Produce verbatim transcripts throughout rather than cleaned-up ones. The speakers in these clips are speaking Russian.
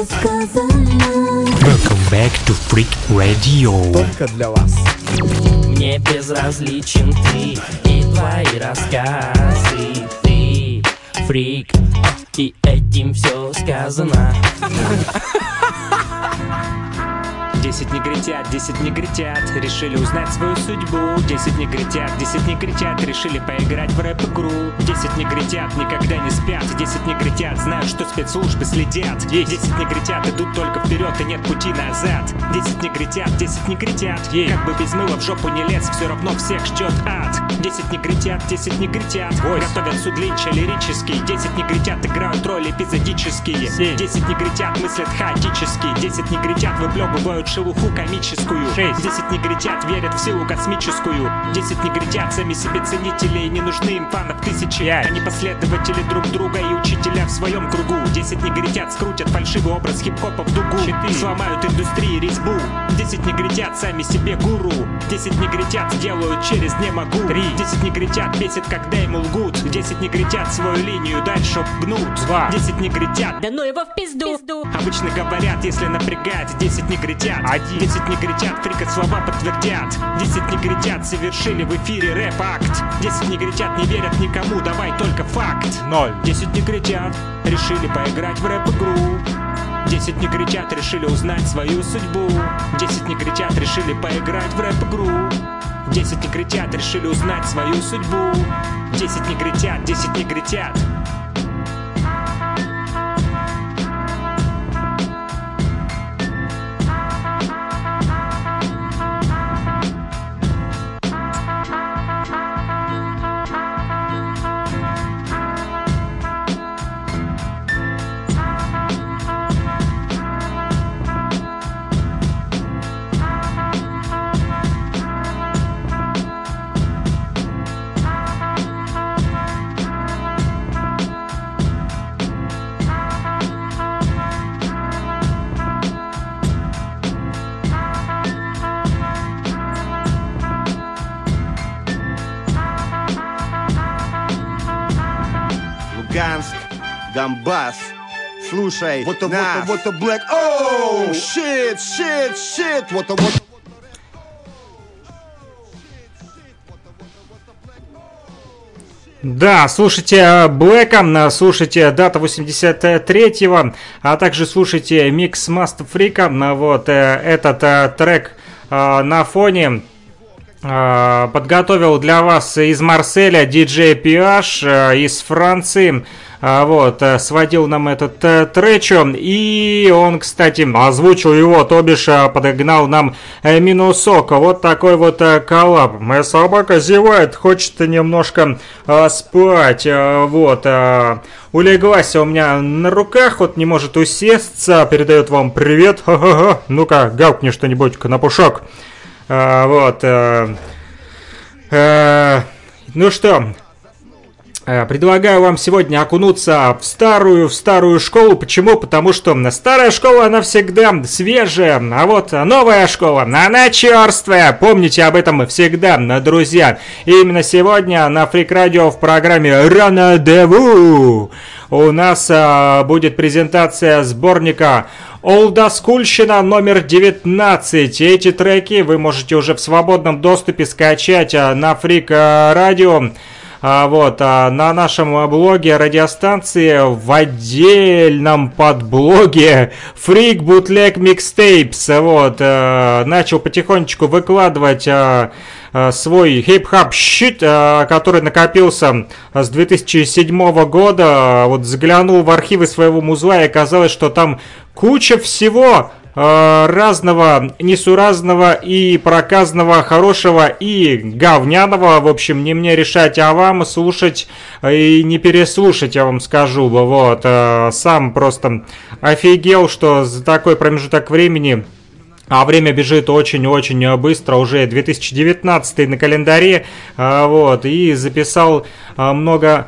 Welcome back to Freak Radio. Только для вас. Мне безразличен ты и твои рассказы. Ты фрик, и этим все сказано. Десять негритят, десять негритят решили узнать свою судьбу. Десять негритят, десять негритят решили поиграть в рэп-игру. Десять негритят никогда не спят. Десять негритят знают, что спецслужбы следят. Десять негритят идут только вперед и нет пути назад. Десять негритят, десять негритят как бы без мыла в жопу не лез, все равно всех ждет ад. Десять негритят, десять негритят готовят суд линча лирический. Десять негритят играют роли эпизодические. Десять негритят мыслят хаотически. Десять негритят выплевывают шелуху комическую. Десять негритят верят в силу космическую. Десять негритят сами себе ценители, и не нужны им фанов тысячи. Они последователи друг друга и учителя в своем кругу. Десять негритят скрутят фальшивый образ хип-хопа в дугу. Сломают индустрии резьбу. Десять негритят сами себе гуру. Десять негритят делают через «не могу». Десять негритят бесит, когда им лгут. Десять негритят свою линию дальше гнут. Десять негритят да ну его в пизду. обычно говорят, если напрягать. Десять негритят Один. Десять негритят фрика слова подтвердят. Десять негритят совершили в эфире рэп-акт. Десять негритят не верят никому, давай только факт. Ноль. Десять негритят решили поиграть в рэп-игру. Десять негритят решили узнать свою судьбу. Десять негритят решили поиграть в рэп-игру. Десять негритят решили узнать свою судьбу. Десять негритят, десять негритят. Луганск, Донбасс, слушай, вот-то, вот-то, вот-то, Black, оу, shit, shit, shit, вот-то, вот-то. Да, слушайте Блэка, слушайте Дата восемьдесят третьего, а также слушайте Микс Master Freak. Вот этот трек на фоне подготовил для вас из Марселя диджей пи эйч из Франции. Вот, сводил нам этот тречо, и он, кстати, озвучил его, то бишь подогнал нам Минусок. Вот такой вот коллаб. Моя собака зевает, хочет немножко а, спать. А, вот, а, улеглась у меня на руках, вот не может усесться. Передает вам привет. Ха-ха-ха. Ну-ка, гавкни что-нибудь на пушок. А, вот. А, а, ну что... Предлагаю вам сегодня окунуться в старую, в старую школу. Почему? Потому что старая школа, она всегда свежая, а вот новая школа, она черствая. Помните об этом всегда, друзья. И именно сегодня на Freak Radio в программе «Рандеву» у нас а, будет презентация сборника «Олдаскульщина» номер девятнадцать. Эти треки вы можете уже в свободном доступе скачать а, на Freak Radio. А, вот, а, на нашем блоге радиостанции в отдельном подблоге Freak Bootleg Mixtapes. Вот, а, начал потихонечку выкладывать а, а, свой хип-хап щит, а, который накопился с две тысячи седьмого года. Вот заглянул в архивы своего музла, и оказалось, что там куча всего разного, несуразного и проказного, хорошего и говняного. В общем, не мне решать, а вам слушать и не переслушать, я вам скажу. Вот, сам просто офигел, что за такой промежуток времени, а время бежит очень-очень быстро, уже две тысячи девятнадцатый на календаре, вот, и записал много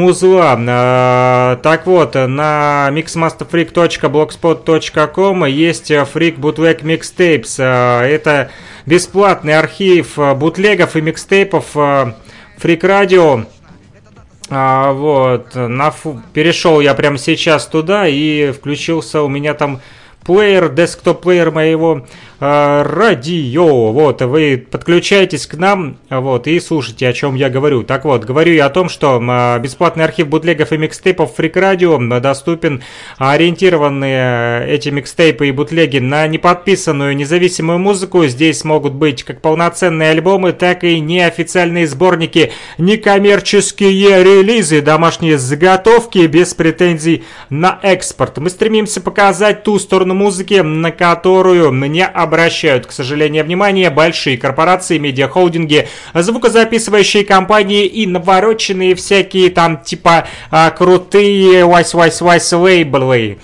музла. Так вот, на миксмастерфрик точка блогспот точка ком есть Freak Bootleg Mixtapes. Это бесплатный архив бутлегов и микстейпов Freak Radio. А, вот, на фу... перешел я прямо сейчас туда и включился у меня там плеер, десктоп-плеер моего э, радио. Вот, вы подключаетесь к нам, вот, и слушайте, о чем я говорю. Так вот, говорю я о том, что э, бесплатный архив бутлегов и микстейпов Freak Radio доступен, ориентированные эти микстейпы и бутлеги на неподписанную независимую музыку. Здесь могут быть как полноценные альбомы, так и неофициальные сборники, некоммерческие релизы, домашние заготовки без претензий на экспорт. Мы стремимся показать ту сторону музыки, на которую не обращают, к сожалению, внимание большие корпорации, медиахолдинги, звукозаписывающие компании и навороченные всякие там типа а, крутые вайс-вайс-вайс лейблы.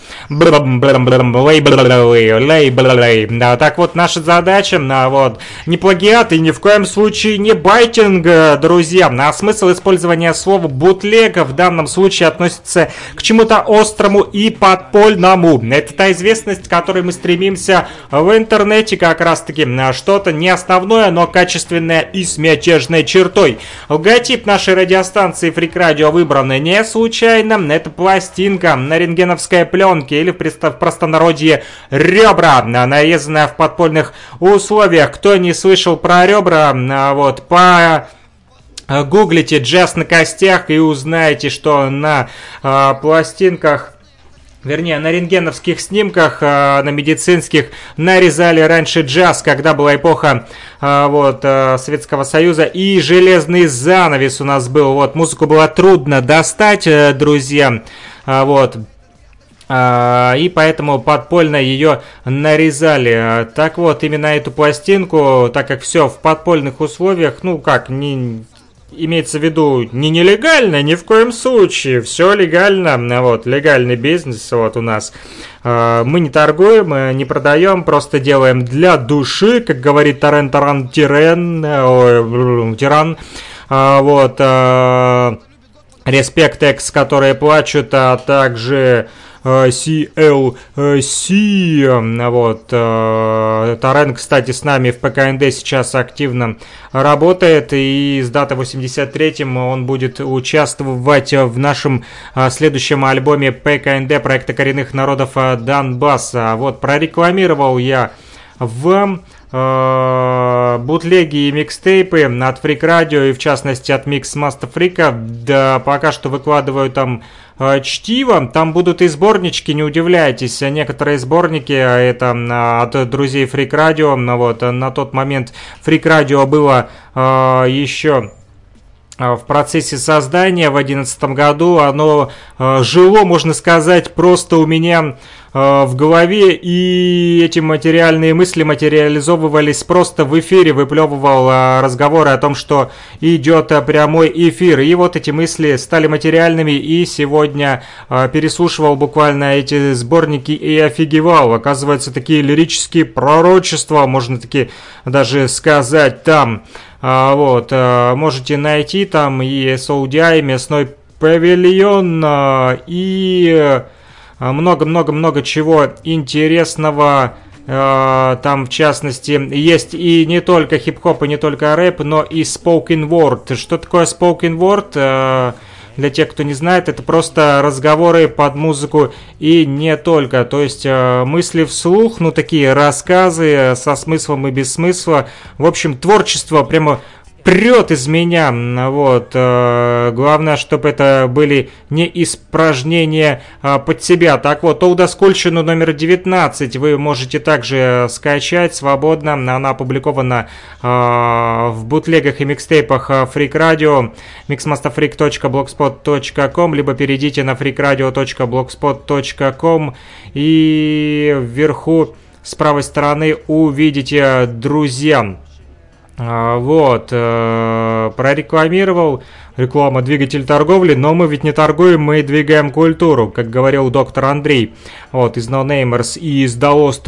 Лейблы. Да, так вот, наша задача, а, вот, не плагиат и ни в коем случае не байтинг, друзья. А смысл использования слова бутлега в данном случае относится к чему-то острому и подпольному. Это та известность, к которой мы стремимся в интернете, как раз таки что-то не основное, но качественное и с мятежной чертой. Логотип нашей радиостанции Freak Radio выбран не случайно. Это пластинка на рентгеновской пленке или в простонародье ребра, нарезанная в подпольных условиях. Кто не слышал про ребра, вот, по... гуглите «Джаз на костях» и узнаете, что на э, пластинках, вернее, на рентгеновских снимках, э, на медицинских нарезали раньше джаз, когда была эпоха э, вот, э, Советского Союза, и железный занавес у нас был. Вот, музыку было трудно достать, э, друзья, э, вот. И поэтому подпольно ее нарезали. Так вот, именно эту пластинку, так как все в подпольных условиях, ну как, не... имеется в виду не нелегально, ни в коем случае, все легально, вот, легальный бизнес вот у нас. Мы не торгуем, не продаем, просто делаем для души, как говорит Тарен Таран Тирен, ой, Тиран, вот, Респект Экс, которые плачут, а также си эл си, вот, Тарен, кстати, с нами в пэ ка эн дэ сейчас активно работает, и с даты восемьдесят третьим он будет участвовать в нашем следующем альбоме пэ ка эн дэ проекта коренных народов Донбасса. Вот, прорекламировал я вам э, бутлеги и микстейпы от Freak Radio и в частности от Mix Master Freak. Да, пока что выкладываю там э, чтиво. Там будут и сборнички, не удивляйтесь. Некоторые сборники это от друзей Freak Radio. Вот, на тот момент Freak Radio было э, еще в процессе создания в две тысячи одиннадцатом году. Оно э, жило, можно сказать, просто у меня э, в голове, и эти материальные мысли материализовывались просто в эфире. Выплевывал э, разговоры о том, что идет э, прямой эфир, и вот эти мысли стали материальными, и сегодня э, переслушивал буквально эти сборники и офигевал. Оказывается, такие лирические пророчества, можно таки даже сказать, там. А, вот, а, можете найти там и эс о ди ай, местной павильон, а, и много-много-много чего интересного. А, там, в частности, есть и не только хип-хоп, и не только рэп, но и spoken word. Что такое spoken word? А, для тех, кто не знает, это просто разговоры под музыку и не только. То есть э, мысли вслух, ну такие рассказы со смыслом и без смысла. В общем, творчество прямо прет из меня. Вот. Э, главное, чтобы это были не испражнения э, под себя. Так вот, олдоскульщину номер девятнадцать вы можете также скачать свободно. Она опубликована э, в бутлегах и микстейпах Freak Radio, микс мастер фрик точка блогспот точка ком, либо перейдите на фрик радио точка блогспот точка ком и вверху с правой стороны увидите, друзья. Вот, прорекламировал, реклама двигатель торговли, но мы ведь не торгуем, мы двигаем культуру, как говорил доктор Андрей, вот, из No Namers и из The Lost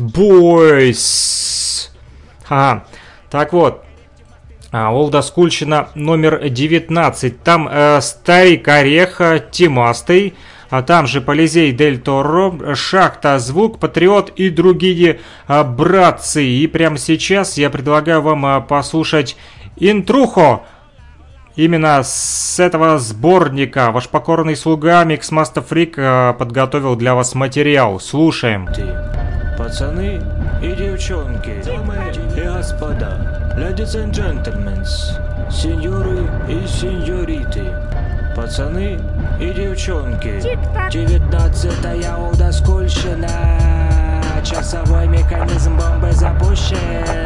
Boys. Ага, так вот, олдоскульщина номер девятнадцать, там э, старик Ореха, Тимастый, а там же Полизей Дель Торо, Шахта, Звук, Патриот и другие а, братцы. И прямо сейчас я предлагаю вам а, послушать интрухо Именно с этого сборника ваш покорный слуга Mixmaster Freak подготовил для вас материал. Слушаем. Пацаны и девчонки, дамы и господа, ladies and gentlemen, сеньоры и сеньориты, пацаны и девчонки, девятнадцатая удоскольщина, часовой механизм бомбы запущен.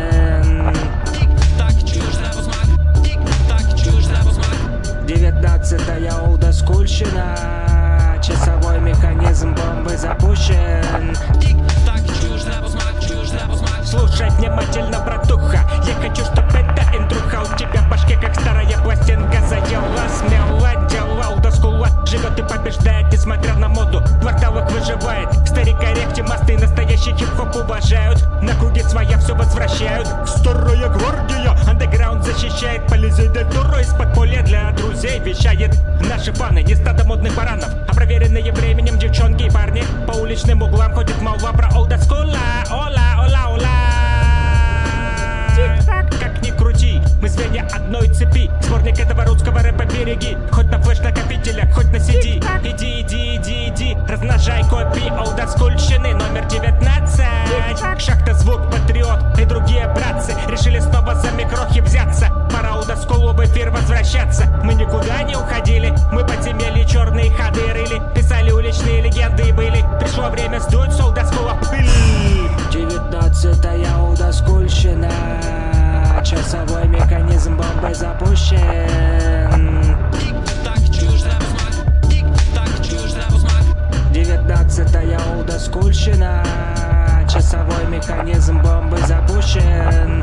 Девятнадцатая удоскольщина, часовой механизм бомбы запущен. Слушай внимательно, братуха, я хочу, чтоб эта интруха у тебя в башке, как старая пластинка, заела, смела, дела, удоскула, живет и побеждает, несмотря на моду, в кварталах выживает, старика рехте, масты, настоящий хип-хоп уважают, на круге своя все возвращают, старая гвардия, андеграунд защищает, Полизей дель Торо из подполья для друзей вещает, наши фаны, не стадо модных баранов, а проверенные временем девчонки и парни, по уличным углам ходит молва про олдоскула, ола, ола, ола. Как ни крути, мы звенья одной цепи. Сборник этого русского рэпа береги. Хоть на флеш-накопителях, хоть на си ди. Иди, иди, иди, иди, размножай копии олдоскульщины номер девятнадцать. Шахта, звук, патриот и другие братцы решили снова за микрохи взяться. Пора олдоскулу в эфир возвращаться. Мы никуда не уходили, мы подземелье черные ходы рыли, писали уличные легенды и были. Пришло время сдуть с олдоскула пыль. Девятнадцатая удоскульщина, часовой механизм бомбы запущен. Девятнадцатая удоскульщина, часовой механизм бомбы запущен.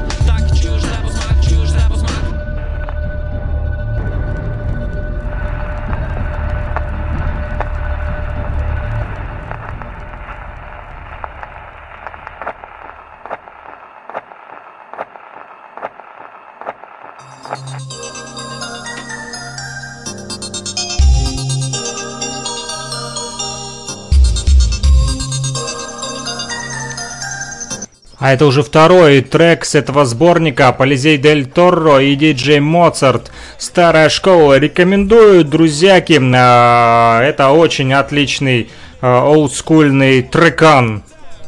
А это уже второй трек с этого сборника Полизей дель Торо и диджей Моцарт. Старая школа. Рекомендую, друзьяки. Это очень отличный олдскульный трекан.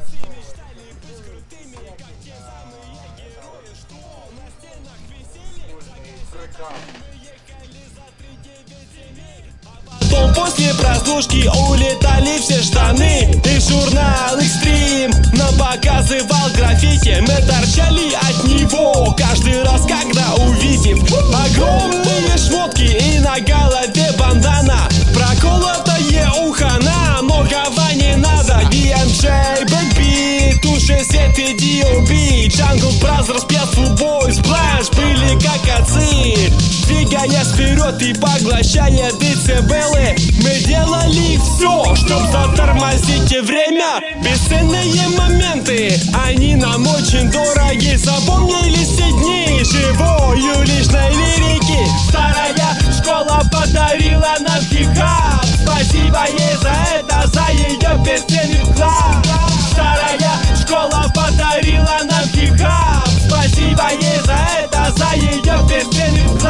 После прослушки улетали все штаны и журнал Extreme нам показывал граффити. Мы торчали от него каждый раз, когда увидим огромные шмотки и на голове бандана, проколотое ухо, нам многого не надо. ди эм джей, Backbeat, уже сет и ди о би, Jungle Brothers, Peaceful Boys, Splash были как отцы. Двигаясь вперед и поглощая децибелы, мы делали все, чтобы затормозить время. Бесценные моменты, они нам очень дороги. Запомнились все дни живой уличной лирики. Старая школа подарила нам хип-хап. Спасибо ей за это, за ее бесценный вклад. Старая школа подарила нам хип-хап. Спасибо ей за это, за ее бесценный вклад.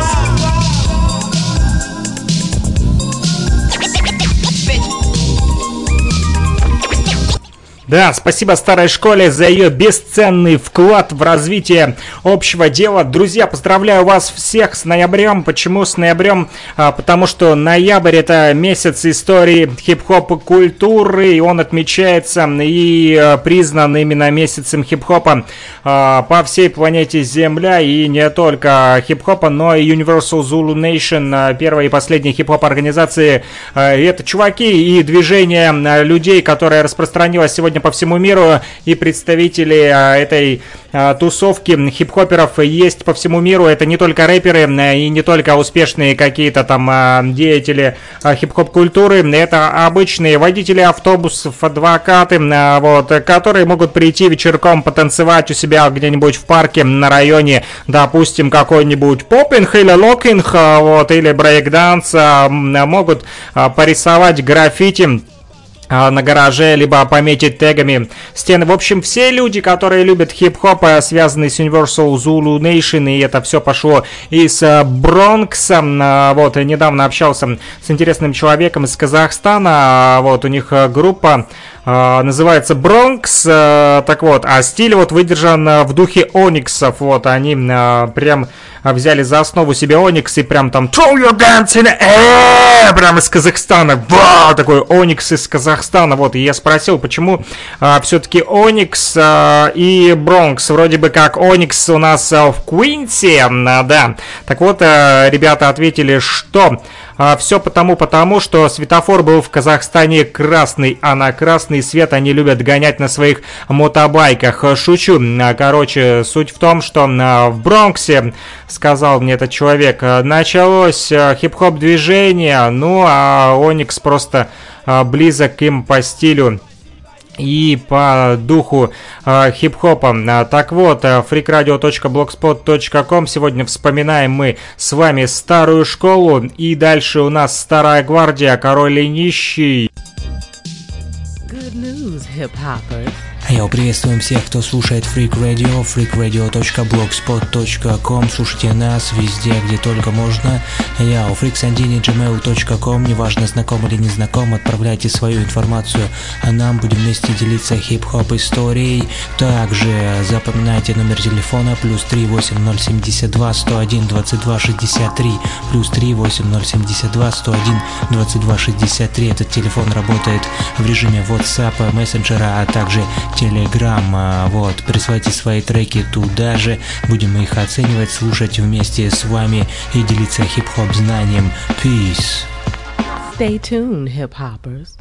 Да, спасибо старой школе за ее бесценный вклад в развитие общего дела. Друзья, поздравляю вас всех с ноябрем. Почему с ноябрем? А, потому что ноябрь — это месяц истории хип-хоп культуры, и он отмечается и а, признан именно месяцем хип-хопа а, по всей планете Земля, и не только хип-хопа, но и Universal Zulu Nation, первая и последняя хип-хоп организации. А, это чуваки и движение а, людей, которое распространилось сегодня по всему миру, и представители а, этой а, тусовки хип-хоперов есть по всему миру. Это не только рэперы а, и не только успешные какие-то там а, деятели а, хип-хоп культуры, это обычные водители автобусов, адвокаты, а, вот, которые могут прийти вечерком потанцевать у себя где-нибудь в парке на районе, допустим, какой-нибудь поппинг или локинг, а, вот, или брейкданс, а, могут а, порисовать граффити на гараже, либо пометить тегами стены. В общем, все люди, которые любят хип-хоп, связанные с Universal Zulu Nation, и это все пошло из Бронкса. Вот, недавно общался с интересным человеком из Казахстана. Вот, у них группа называется Бронкс. Так вот, а стиль вот выдержан в духе Ониксов. Вот, они прям взяли за основу себе Оникс и прям там throw your guns in the air, прям из Казахстана. Вау, такой Оникс из Казахстана. Вот, и я спросил, почему а, все-таки Оникс а, и Бронкс. Вроде бы как Оникс у нас а, в Куинсе, а, да. Так вот, а, ребята ответили, что а, все потому, потому, что светофор был в Казахстане красный, а на красный свет они любят гонять на своих мотобайках. Шучу. Короче, суть в том, что а, в Бронксе, сказал мне этот человек, началось а, хип-хоп движение, ну а Оникс просто близок им по стилю и по духу э, хип-хопа. А, так вот, фрик радио точка блогспот точка ком. Сегодня вспоминаем мы с вами старую школу. И дальше у нас старая гвардия, король и нищий. Good news, hip-hoppers. Йоу, приветствуем всех, кто слушает Freak Radio, фрик радио точка блогспот точка ком. Слушайте нас везде, где только можно. Йоу, фриксандини точка джимейл точка ком. Неважно, знаком или не знаком, отправляйте свою информацию, а нам будем вместе делиться хип-хоп историей. Также запоминайте номер телефона плюс три восемь ноль семь два сто один двадцать два шестьдесят три, плюс три восемь ноль семь два сто один двадцать два шестьдесят три. Этот телефон работает в режиме WhatsApp, мессенджера, а также Telegram. Вот, присылайте свои треки туда же, будем их оценивать, слушать вместе с вами и делиться хип-хоп знанием. Peace. Stay tuned, hip-hoppers.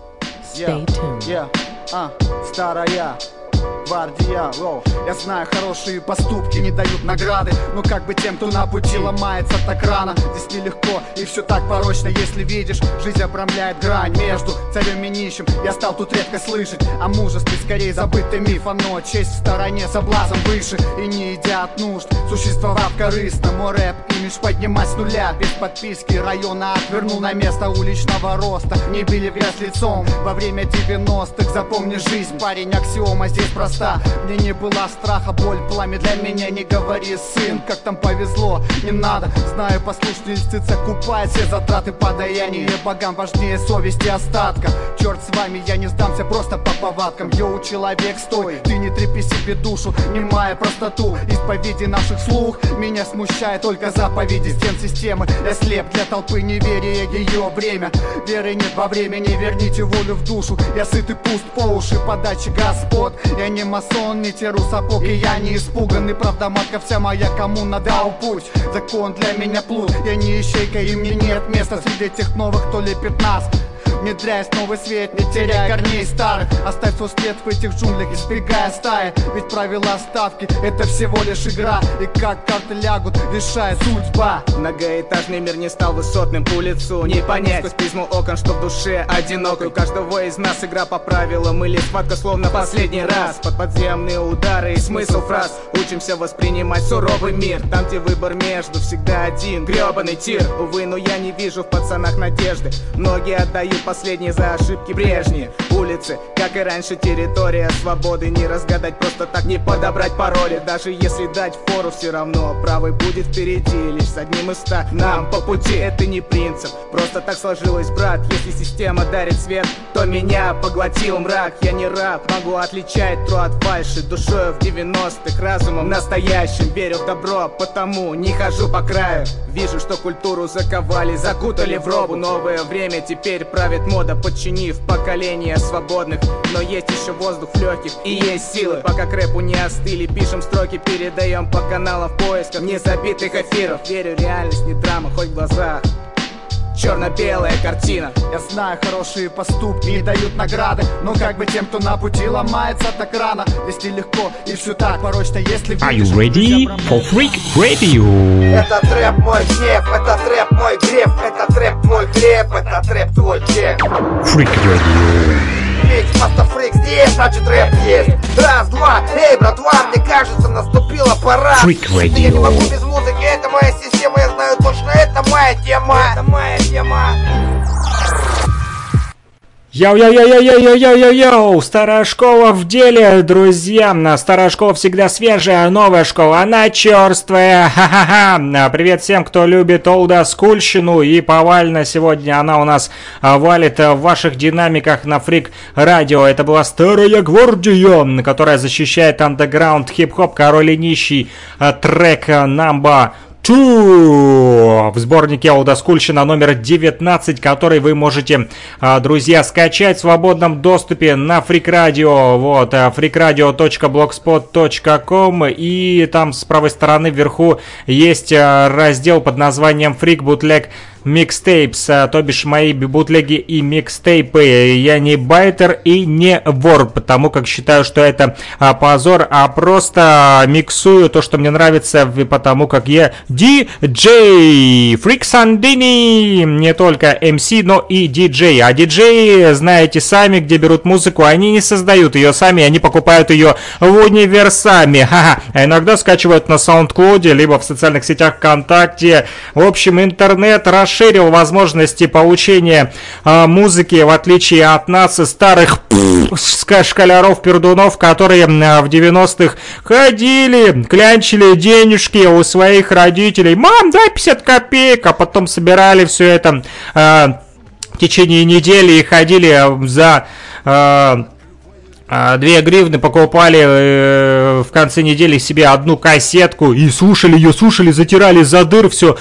Stay tuned. Yeah, yeah, uh, старая гвардия, воу. Я знаю, хорошие поступки не дают награды, но как бы тем, кто на пути ломается так рано. Здесь нелегко и все так порочно, если видишь, жизнь обрамляет грань между царем и нищим. Я стал тут редко слышать о мужестве, скорее забытый миф. Оно честь в стороне, соблазн выше и не идя от нужд, существовав корыстно. Мой рэп имидж поднимать с нуля, без подписки района отвернул на место уличного роста. Не били в грязь лицом во время девяностых. Запомни жизнь, парень, аксиома здесь проста. Мне не было страха, боль, пламя для меня. Не говори, сын, как там повезло, не надо. Знаю, послушный льстица купает все затраты подаяния. Богам важнее совести остатка. Черт с вами, я не сдамся просто по повадкам. Йоу, человек, стой, ты не трепи себе душу, немая простоту исповеди наших слух. Меня смущает только заповеди стен системы. Я слеп для толпы неверия, ее бремя. Веры нет во времени, верните волю в душу. Я сыт и пуст по уши, подачи господ. Я не масон, не теру сапог, и я не испуганный. Правда, матка вся моя коммуна, дал путь. Закон для меня плут, я не ищейка, и мне нет места среди тех новых, кто лепит нас. Внедряясь в новый свет, не теряя корней старых. Оставь свой след в этих джунглях, избегая стаи. Ведь правила ставки — это всего лишь игра. И как карты лягут, решает судьба. Многоэтажный мир не стал высотным, улицу не понять сквозь призму окон, что в душе одинокой. У каждого из нас игра по правилам, или схватка словно последний раз. Под подземные удары и смысл фраз учимся воспринимать суровый мир. Там, где выбор между всегда один, гребаный тир. Увы, но я не вижу в пацанах надежды. Многие отдают последние за ошибки прежние. Улицы, как и раньше, территория свободы. Не разгадать просто так, не подобрать пароли. Даже если дать фору, все равно правый будет впереди. Лишь с одним из ста нам по пути. Это не принцип, просто так сложилось, брат. Если система дарит свет, то меня поглотил мрак. Я не раб, могу отличать тру от фальши. Душою в девяностых, разумом настоящим. Верю в добро, потому не хожу по краю. Вижу, что культуру заковали, закутали в робу. Новое время теперь правит мода, подчинив поколение свободных. Но есть еще воздух в легких и есть силы. Пока к рэпу не остыли, пишем строки, передаем по каналам в поисках незабитых эфиров. Верю, реальность не драма, хоть в глазах черно-белая картина. Я знаю, хорошие поступки не дают награды, но как бы тем, кто на пути ломается так рано. Здесь нелегко и все так порочно, если видишь. Are you ready for Freak Radio? Это трэп мой гнев, это трэп мой греб, это трэп твой хлеб, это трэп твой чек. Freak Radio. Фикс, просто фрик здесь, значит рэп есть. Раз, два, эй, братва, мне кажется, наступила пора. Freak Radio. Я не могу без музыки, это моя система, я знаю точно, это моя тема. Это моя тема. Йоу-йоу-йоу-йоу-йоу-йоу-йоу! Старая школа в деле, друзья! Старая школа всегда свежая, новая школа, она черствая! Ха-ха-ха! Привет всем, кто любит олдоскульщину, и повально сегодня она у нас валит в ваших динамиках на Фрик Радио. Это была Старая Гвардия, которая защищает андеграунд, хип-хоп, король и нищий, трек Number в сборнике олдоскульщина номер девятнадцать, который вы можете, друзья, скачать в свободном доступе на Фрик Радио. Вот, фрик радио точка блогспот точка ком, и там с правой стороны вверху есть раздел под названием Фрик Бутлег Микстейпс, то бишь мои бутлеги и микстейпы. Я не байтер и не вор, потому как считаю, что это а, позор, а просто миксую то, что мне нравится, потому как я диджей. Фрик Сандини не только эм си, но и диджей. А диджеи, знаете сами, где берут музыку, они не создают ее сами, они покупают ее в универсаме. Ха-ха. А иногда скачивают на SoundCloud, либо в социальных сетях ВКонтакте. В общем, интернет расширен, расширил возможности получения э, музыки, в отличие от нас, старых школяров-пердунов, которые э, в девяностых ходили, клянчили денежки у своих родителей. Мам, дай пятьдесят копеек, а потом собирали все это э, в течение недели и ходили за... Э, Две гривны, покупали э, в конце недели себе одну кассетку и слушали ее, слушали, затирали за дыр все,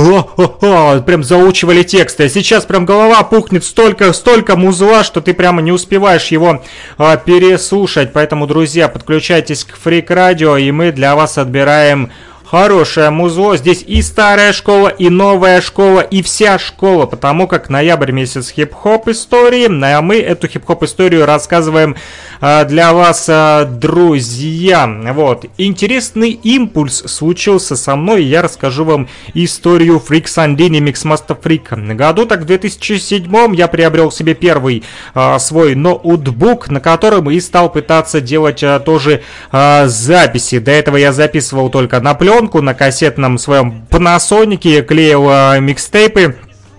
прям заучивали тексты. А сейчас прям голова пухнет, столько, столько музла, что ты прямо не успеваешь его э, переслушать. Поэтому, друзья, подключайтесь к Фрик Радио, и мы для вас отбираем хорошее музло. Здесь и старая школа, и новая школа, и вся школа, потому как ноябрь месяц хип-хоп истории, а мы эту хип-хоп историю рассказываем а, для вас, а, друзья. Вот, интересный импульс случился со мной, я расскажу вам историю Фрик Сандини Mixmaster Freak. Году так в две тысячи седьмом я приобрел себе первый а, свой ноутбук, на котором и стал пытаться делать а, тоже а, записи. До этого я записывал только на пленку, на кассетном своем Panasonic, клеил а, микстейпы,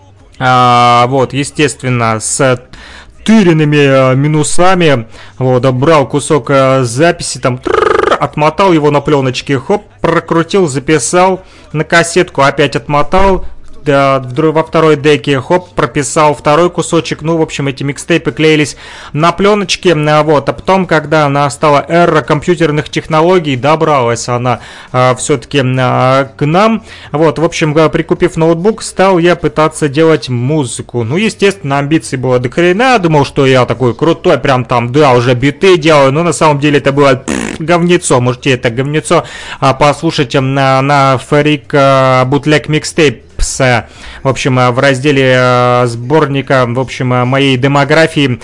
а, вот, естественно, с тыренными а, минусами, вот, брал кусок а, записи, там, трррр, отмотал его на пленочке, хоп, прокрутил, записал на кассетку, опять отмотал, да, во второй деке, хоп, прописал второй кусочек. Ну, в общем, эти микстейпы клеились на пленочке. Вот, а потом, когда настала эра компьютерных технологий, добралась она а, все-таки а, к нам. Вот, в общем, прикупив ноутбук, стал я пытаться делать музыку. Ну, естественно, амбиций было до хрена. Думал, что я такой крутой, прям там, да, уже биты делаю. Но на самом деле это было пфф, говнецо. Можете это говнецо а, послушать на, на Фрик а, Бутлег Микстейп. В общем, в разделе э, сборника, в общем, моей демографии,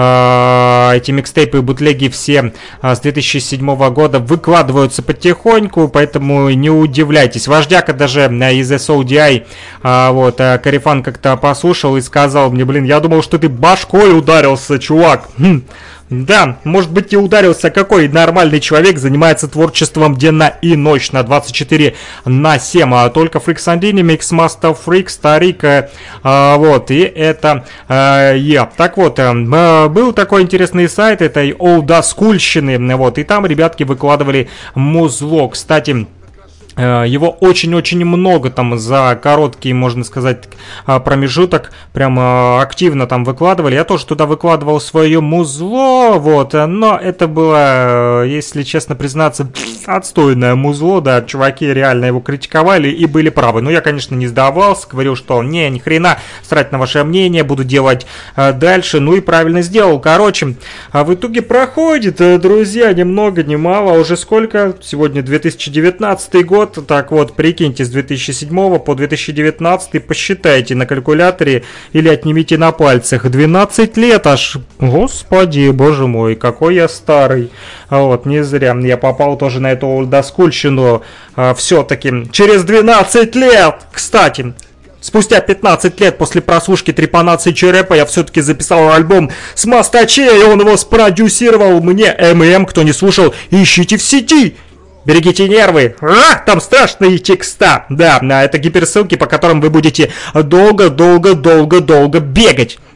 э, эти микстейпы и бутлеги все э, с две тысячи седьмого года выкладываются потихоньку, поэтому не удивляйтесь. Вождяка даже э, из эс о ди ай, э, вот, э, Карифан как-то послушал и сказал мне, блин, я думал, что ты башкой ударился, чувак. Хм. Да, может быть, и ударился, какой нормальный человек занимается творчеством денно и ночь на двадцать четыре на семь, а только Фрик Сандини, Mixmaster Freak, старик, э, э, вот, и это э, я. Так вот, э, был такой интересный сайт этой олдоскульщины, вот, и там ребятки выкладывали музло, кстати. Его очень-очень много там за короткий, можно сказать, промежуток, прям активно там выкладывали. Я тоже туда выкладывал свое музло, вот, но это было, если честно признаться, отстойное музло, да, чуваки реально его критиковали и были правы. Но я, конечно, не сдавался, говорил, что не, ни хрена, срать на ваше мнение, буду делать дальше, ну и правильно сделал. Короче, в итоге проходит, друзья, ни много, ни мало, уже сколько? Сегодня две тысячи девятнадцатый год. Так вот, прикиньте, с две тысячи седьмого по две тысячи девятнадцатый, посчитайте на калькуляторе или отнимите на пальцах. двенадцать лет аж. Господи, боже мой, какой я старый. Вот, не зря я попал тоже на эту олдоскульщину. А, все-таки через двенадцать лет, кстати. Спустя пятнадцать лет после прослушки трепанации рэпа я все-таки записал альбом с Мастачей, и он его спродюсировал мне. эм и эм, кто не слушал, ищите в сети. Берегите нервы, а, там страшные текста. Да, это гиперссылки, по которым вы будете долго-долго-долго-долго бегать.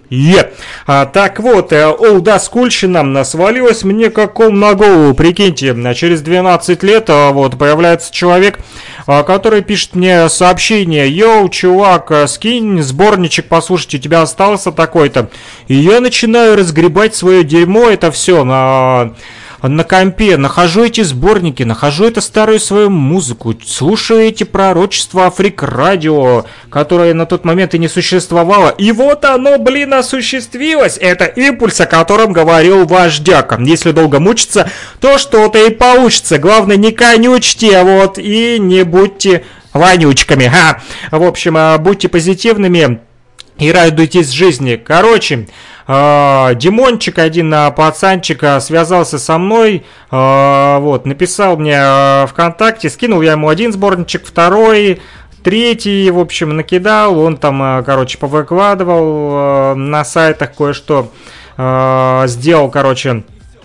Е. А, так вот, олдаскульщина свалилась мне как ком на голову. Прикиньте, через двенадцать лет вот появляется человек, который пишет мне сообщение: «Йоу, чувак, скинь сборничек, послушайте, у тебя остался такой-то». И я начинаю разгребать свое дерьмо, это все на... на компе, нахожу эти сборники, нахожу эту старую свою музыку, слушаю эти пророчества Фрик Радио, которое на тот момент и не существовало. И вот оно, блин, осуществилось. Это импульс, о котором говорил вождяк. Если долго мучиться, то что-то и получится. Главное, не конючьте, вот, и не будьте вонючками. Ха. В общем, будьте позитивными и радуйтесь жизни. Короче, э, Димончик, один пацанчик, связался со мной, э, вот, написал мне э, ВКонтакте, скинул я ему один сборничек, второй, третий, в общем, накидал, он там, э, короче, повыкладывал э, на сайтах кое-что, э, сделал, короче,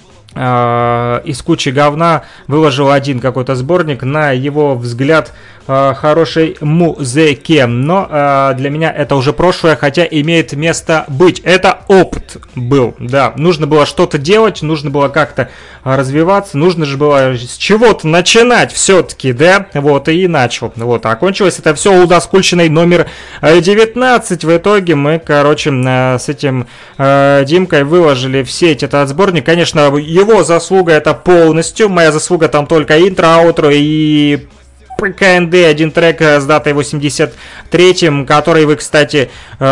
э, из кучи говна, выложил один какой-то сборник, на его взгляд, хорошей музыке, но э, для меня это уже прошлое, хотя имеет место быть. Это опыт был, да. Нужно было что-то делать, нужно было как-то развиваться, нужно же было с чего-то начинать все-таки, да, вот, и начал. Вот, окончилось это все олдаскульщиной номер девятнадцать. В итоге мы, короче, э, с этим э, Димкой выложили в сеть этот сборник. Конечно, его заслуга это полностью, моя заслуга там только интро, аутро и КНД, один трек с датой восемьдесят третьим, который вы, кстати,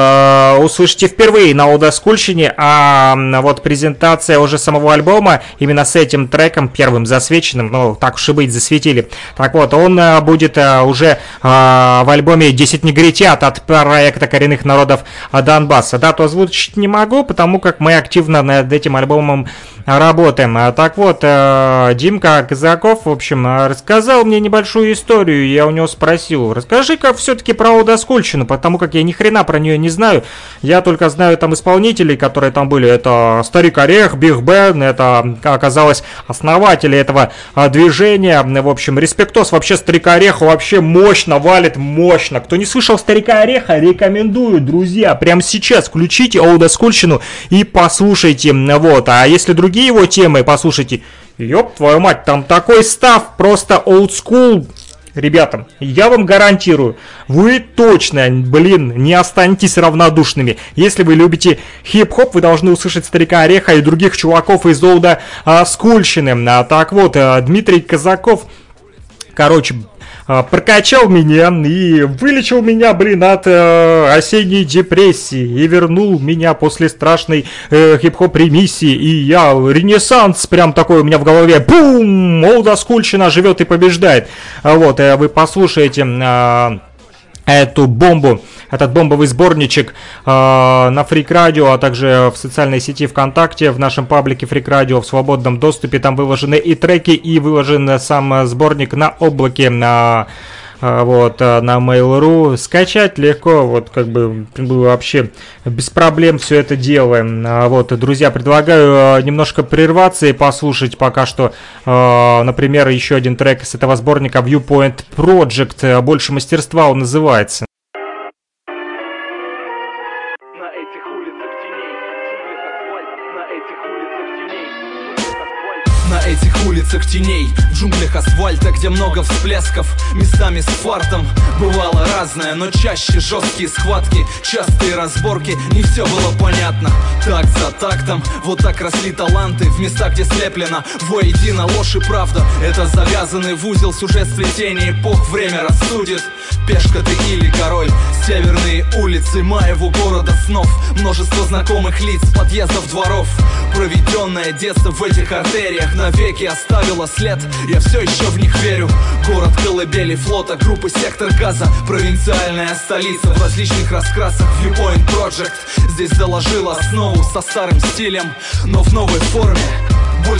э, услышите впервые на олдаскульщине, а вот презентация уже самого альбома именно с этим треком, первым засвеченным, ну, так уж и быть, засветили. Так вот, он э, будет э, уже э, в альбоме «десять негритят» от проекта коренных народов Донбасса. Дату озвучить не могу, потому как мы активно над этим альбомом работаем. А, так вот, э, Димка Казаков, в общем, рассказал мне небольшую историю. Я у него спросил: расскажи-ка все-таки про олдаскульщину, потому как я ни хрена про нее не знаю. Я только знаю там исполнителей, которые там были. Это Старик Орех, Биг Бен, это, оказалось, основатели этого а, движения. В общем, респектос вообще Старика Ореха, вообще мощно валит, мощно. Кто не слышал Старика Ореха, рекомендую, друзья. Прямо сейчас включите олдаскульщину и послушайте. Вот, а если другие его темы, послушайте. Ёб твою мать, там такой став, просто олдскул. Ребята, я вам гарантирую, вы точно, блин, не останетесь равнодушными. Если вы любите хип-хоп, вы должны услышать Старика Ореха и других чуваков из олдаскульщины. А, так вот, Дмитрий Казаков, короче, прокачал меня и вылечил меня, блин, от э, осенней депрессии и вернул меня после страшной э, хип-хоп ремиссии. И я, ренессанс прям такой у меня в голове, бум, олдаскульщина живет и побеждает. Вот, э, вы послушаете э, эту бомбу, этот бомбовый сборничек э, на Фрик Радио, а также в социальной сети ВКонтакте, в нашем паблике Фрик Радио в свободном доступе. Там выложены и треки, и выложен сам сборник на облаке, на, э, вот, на Mail.ru. Скачать легко, вот как бы вообще без проблем все это делаем. Вот, друзья, предлагаю немножко прерваться и послушать пока что, э, например, еще один трек с этого сборника Viewpoint Project. «Больше мастерства» он называется. Этих улицах теней, в джунглях асфальта, где много всплесков, местами с фартом. Бывало разное, но чаще жесткие схватки, частые разборки, не все было понятно. Так за тактом, вот так росли таланты, в местах, где слеплено воедино ложь и правда. Это завязанный в узел сюжет сплетения эпох, время рассудит. Пешка ты или король, северные улицы моего города снов. Множество знакомых лиц, подъездов, дворов. Проведенное детство в этих артериях навеки оставило след, я все еще в них верю. Город колыбели флота, группы Сектор Газа, провинциальная столица в различных раскрасах. Viewpoint Project здесь заложил основу со старым стилем, но в новой форме. Больше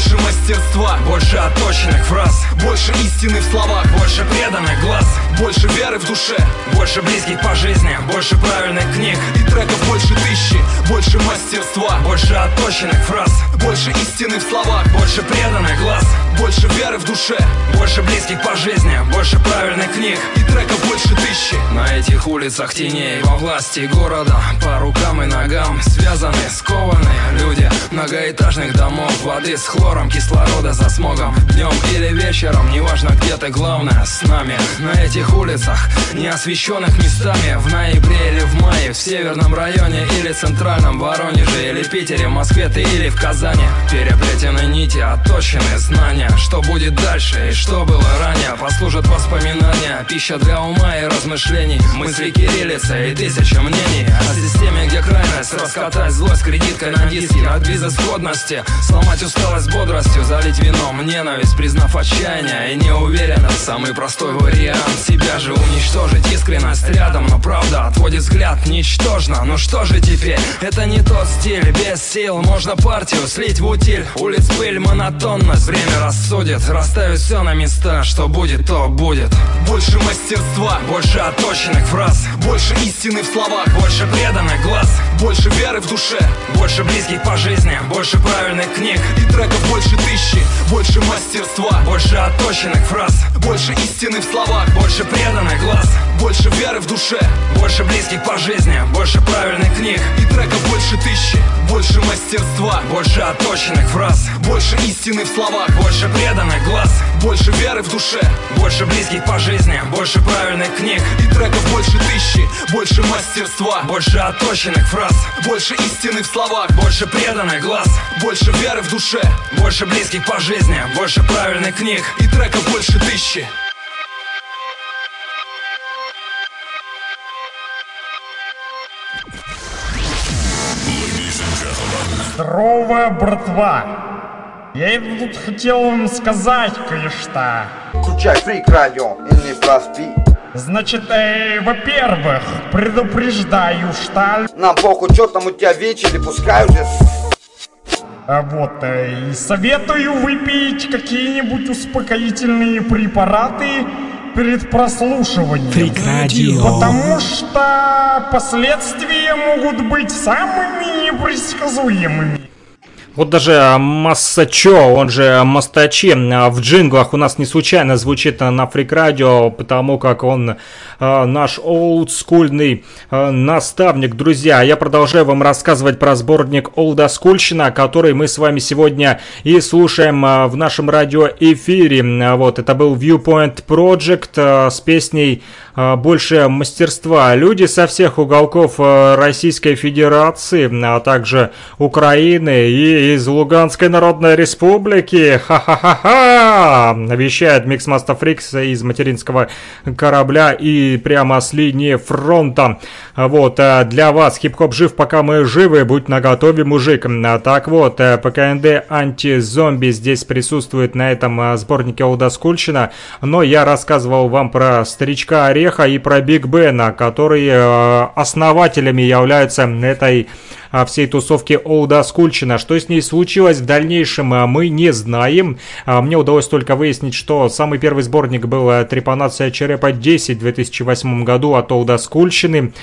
больше мастерства, больше отточенных фраз, больше истины в словах, больше преданных глаз, больше веры в душе, больше близких по жизни, больше правильных книг и треков больше тысячи, больше мастерства, больше отточенных фраз, больше истины в словах, больше преданных глаз, больше веры в душе, больше близких по жизни, больше правильных книг и треков больше тысячи. На этих улицах теней во власти города, по рукам и ногам связаны, скованы люди многоэтажных домов, воды с хлором, кислорода за смогом. Днем или вечером, неважно где ты, главное с нами. На этих улицах, не освещенных местами, в ноябре или в мае, в северном районе или центральном Воронеже или Питере, Москве ты или в Казани, переплетены нити, отточены знания. Что будет дальше и что было ранее, послужат воспоминания, пища для ума и размышлений, мысли кириллица и тысяча мнений о системе, где крайность, раскатать злость кредиткой на диске от безысходности, сломать усталость бодростью, залить вином ненависть, признав отчаяние и неуверенность. Самый простой вариант — себя же уничтожить, искренность рядом, но правда отводит взгляд ничтожно. Ну что же теперь, это не тот стиль, без сил можно партию слить в утиль. Улиц пыль, монотонность, время рассудит, расставить все на места, что будет, то будет. Больше мастерства, больше отточенных фраз, больше истины в словах, больше преданных глаз, больше веры в душе, больше близких по жизни, больше правильных книг и треков больше тысячи, больше мастерства, больше отточенных фраз, больше истины в словах, больше преданных глаз, больше веры в душе, больше близких по жизни, больше правильных книг и треков больше тысячи, больше мастерства, больше отточенных фраз, больше истины в словах, больше преданных глаз, больше веры в душе, больше близких по жизни, больше правильных книг и треков больше тысячи, больше мастерства, больше отточенных фраз, больше истины в словах, больше преданных глаз, больше веры в душе, больше близких по жизни, больше правильных книг и треков больше тысячи. Здорово, братва! Я тут хотел вам сказать кое-что. Включай Freak Radio и не проспи. Значит, э, во-первых, предупреждаю, что... Нам похуй, что там у тебя вечер, пускай уже... А вот, э, и советую выпить какие-нибудь успокоительные препараты перед прослушиванием. Freak Radio. Потому что последствия могут быть самыми непредсказуемыми. Вот даже Массачо, он же Мастачи, в джинглах у нас не случайно звучит на Freak Radio, потому как он э, наш олдскульный э, наставник. Друзья, я продолжаю вам рассказывать про сборник олдоскульщина, который мы с вами сегодня и слушаем э, в нашем радиоэфире. Вот, это был Viewpoint Project э, с песней э, «Больше мастерства». Люди со всех уголков э, Российской Федерации, а также Украины и из Луганской Народной Республики, ха-ха-ха-ха, вещает Mix Master Freaks из материнского корабля и прямо с линии фронта. Вот, для вас хип-хоп жив, пока мы живы, будь наготове, мужик. Так вот, ПКНД Антизомби здесь присутствует на этом сборнике олдоскульщина, но я рассказывал вам про Старичка Ореха и про Биг Бена, которые основателями являются этой всей тусовки олдоскульщина. Что с ней случилось в дальнейшем, мы не знаем. Мне удалось только выяснить, что самый первый сборник был «Трепанация черепа десять» в две тысячи восьмом году от олдоскульщины.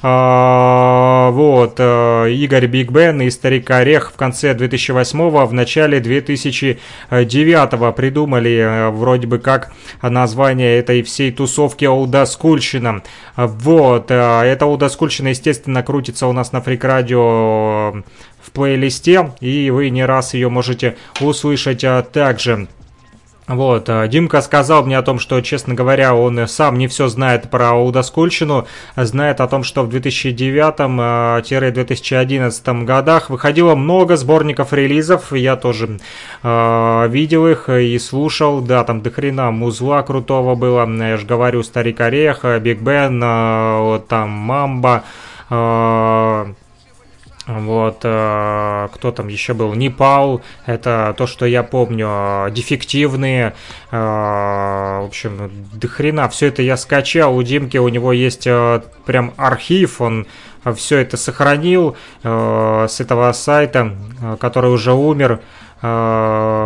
Вот, Игорь Биг Бен и Старик Орех в конце две тысячи восьмого, в начале две тысячи девятого придумали вроде бы как название этой всей тусовки олдоскульщина. Вот, эта олдоскульщина, естественно, крутится у нас на Freak Radio в плейлисте, и вы не раз ее можете услышать а, также. Вот, Димка сказал мне о том, что, честно говоря, он сам не все знает про олдоскульщину, знает о том, что в две тысячи девятом - две тысячи одиннадцатом годах выходило много сборников релизов, я тоже э, видел их и слушал, да, там дохрена музла крутого было, я же говорю, Старик Орех, Биг Бен, э, вот там Мамба, э, Вот, э, кто там еще был? Непал, это то, что я помню, э, дефективные, э, в общем, до хрена, все это я скачал, у Димки, у него есть э, прям архив, он все это сохранил э, с этого сайта, э, который уже умер, э,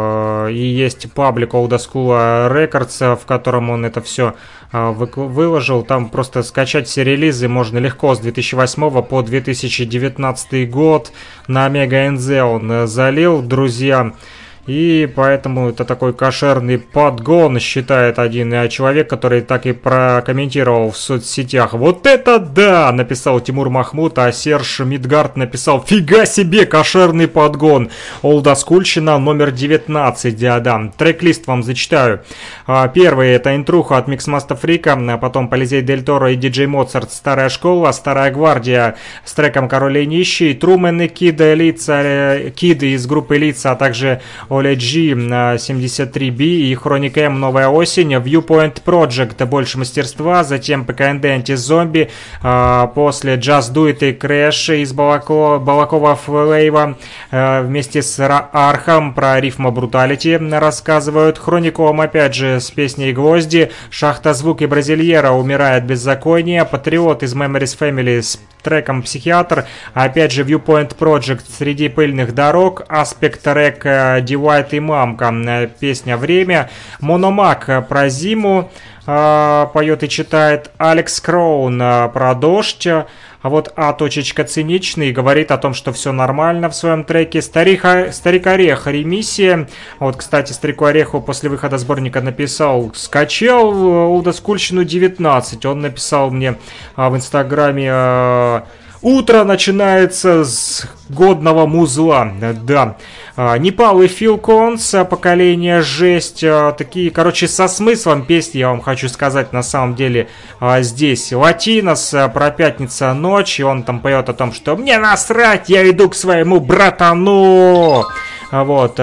и есть паблик Old School Records, в котором он это все выложил. Там просто скачать все релизы можно легко с две тысячи восьмого по две тысячи девятнадцатый год. На Омега эн зет он залил, друзья. И поэтому это такой кошерный подгон, считает один человек, который так и прокомментировал в соцсетях. Вот это да, написал Тимур Махмуд, а Серж Мидгард написал: фига себе, кошерный подгон. Олдоскульщина номер девятнадцать, да, да. Трек-лист вам зачитаю. Первый — это интруха от Миксмастер Фрика, а потом Полизей Дель Торо и Диджей Моцарт, Старая школа, Старая гвардия с треком Король и Нищий, Трумен и Кид, лица, Кид из группы Лица, а также Оля Джи семьдесят три би и Хроник М Новая осень, Viewpoint Project Больше мастерства, затем ПКНД Антизомби, после Just Do It и Crash из Балакова, Балакова Флейва вместе с Архом про рифма Бруталити рассказывают, Хроником опять же с песней Гвозди, Шахта Звук и Бразильера Умирает беззаконие, Патриот из Memories Family с треком Психиатр, опять же Viewpoint Project Среди пыльных дорог, Аспект Рек Дивайт и Мамка, песня Время, Мономак про зиму э, поет и читает, Алекс Кроун э, про дождь, а вот А. Циничный говорит о том, что все нормально в своем треке. Старик, Старик Орех Ремиссия. Вот, кстати, Старику Ореху после выхода сборника написал: скачал Олдоскульщину девятнадцать. Он написал мне а, в инстаграме: а, утро начинается с годного музла. Да. Непал и Фил Конс, поколение жесть, такие, короче, со смыслом песни, я вам хочу сказать, на самом деле, здесь. Латинос про пятница ночь, и он там поет о том, что мне насрать, я иду к своему братану. Вот.